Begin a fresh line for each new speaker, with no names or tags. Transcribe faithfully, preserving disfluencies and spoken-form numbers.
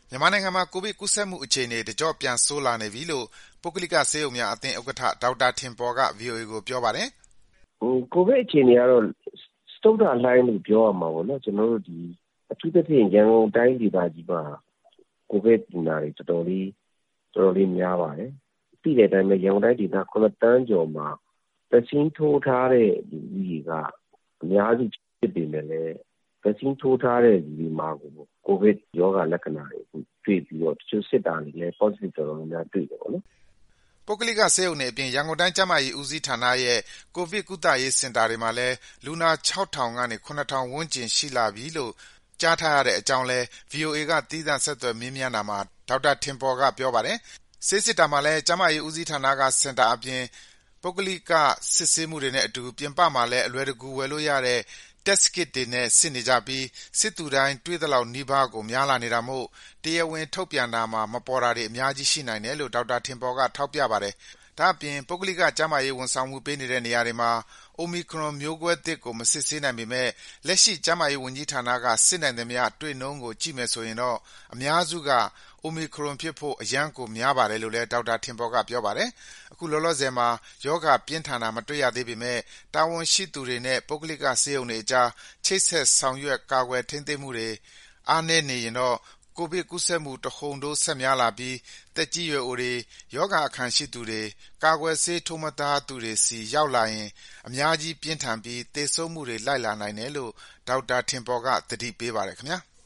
မြန်မာနိုင်ငံမှာကိုဗစ်ကူးစက်မှုအခြေအနေတကျော့ပြန်ဆိုးလာနေပြီလို့ပုဂ္ဂလိကဆေးရုံများအသင်းဥက္ကဋ္ဌဒေါက်တာထင်ပေါ်က ဗွီအိုအေကိုပြောပါတယ်
။ကိုဗစ်အခြေအနေကတော့စတုတ္ထလှိုင်းလို့ပြောရမှာပေါ့နော်။ကျနော်တို့ဒီအထူးသဖြင့်ရန်ကုန်တိုင်းဒေသကြီးမှာကိုဗစ်လူနာတွေတော်တော်လေးတော်တော်လေးများပါတယ်။သိတဲ့အတိုင်းပဲရန်ကုန်တိုင်းဒေသခုနှစ်သန်းကျော်မှာvaccineထိုးထားတဲ့လူဦးရေကအများစုဖြစ်ပေမဲ့လည်းvaccineထိုးထားတဲ့လူတွေမှာကိုဗစ်ရောဂါလက္ခဏာတွေတွေ့ပြီးတော့တချို့စစ်တာတွေလည်း positive တော်တော်များများတွေ့တယ်ပေါ့နော်
ပုဂ္ဂလိကဆေးရုံတွေအပြင်ရန်ကုန်တိုင်းကျန်းမာရေးဦးစီးဌာနရဲ့ကိုဗစ်ကုသရေးစင်တာတွေမှာလည်းလူနာခြောက်ထောင်ကနေခုနှစ်ထောင်ဝန်းကျင်ရှိလာပြီလို့ကြားထားရတဲ့အကြောင်းလဲ ဗွီအိုအေကသီးသန့်ဆက်သွယ်မေးမြန်းတာမှာဒေါက်တာထင်ပေါ်ကပြောပါတယ်။ဆေးစစ်တာမှာလည်းကျန်းမာရေးဦးစီးဌာနကစင်တာအပြင်ပုဂ္ဂလိကစစ်ဆေးမှုတွေနဲ့အတူပြင်ပမှာလည်းအလွယ်တကူဝယ်လို့ရတဲ့ test kit တွေနဲ့စစ်နေကြပြီးစစ်သူတိုင်းတွေ့သလောက်နီးပါးကိုများလာနေတာမို့တရားဝင်ထုတ်ပြန်တာမှာမပေါ်တာတွေအများကြီးရှိနိုင်တယ်လို့ဒေါက်တာထင်ပေါ်ကထောက်ပြပါတယ်။ဒါ့အပြင်ပုဂ္ဂလိကကျန်းမာရေးဝန်ဆောင်မှုပေးနေတဲ့နေရာတွေမှာ Omicron မျိုးကွဲသစ်ကိုမစစ်ဆေးနိုင်ပေမဲ့လက်ရှိကျန်းမာရေးဝန်ကြီးဌာနကစစ်နိုင်သမျှတွေ့နှုန်းကိုကြည့်မယ်ဆိုရင်တော့အများစုက Omicron ဖြစ်ဖို့အရမ်းကိုများပါတယ်လို့လည်းဒေါက်တာထင်ပေါ်ကပြောပါတယ်။အခုလောလောဆယ်မှာရောဂါပြင်းထန်တာမတွေ့ရသေးပေမဲ့တာဝန်ရှိသူတွေနဲ့ပုဂ္ဂလိကဆေးရုံတွေအကြားချိတ်ဆက်ဆောင်ရွက်ကာကွယ်ထိန်းသိမ်းမှုတွေအားနည်းနေရင်တော့ကိုဗစ်ကူးစက်မှုတဟုန်ထိုးဆက်များလာပြီးသက်ကြီးရွယ်အိုတွေ၊ရောဂါအခံရှိသူတွေ၊ကာကွယ်ဆေးထိုးမထားသူတွေဆီရောက်လာရင်အများကြီးပြင်းထန်ပြီးသေဆုံးမှုတွေလိုက်လာနိုင်တယ်လို့ဒေါက်တာထင်ပေါ်ကသတိပေးပါတယ်ခင်ဗျာ။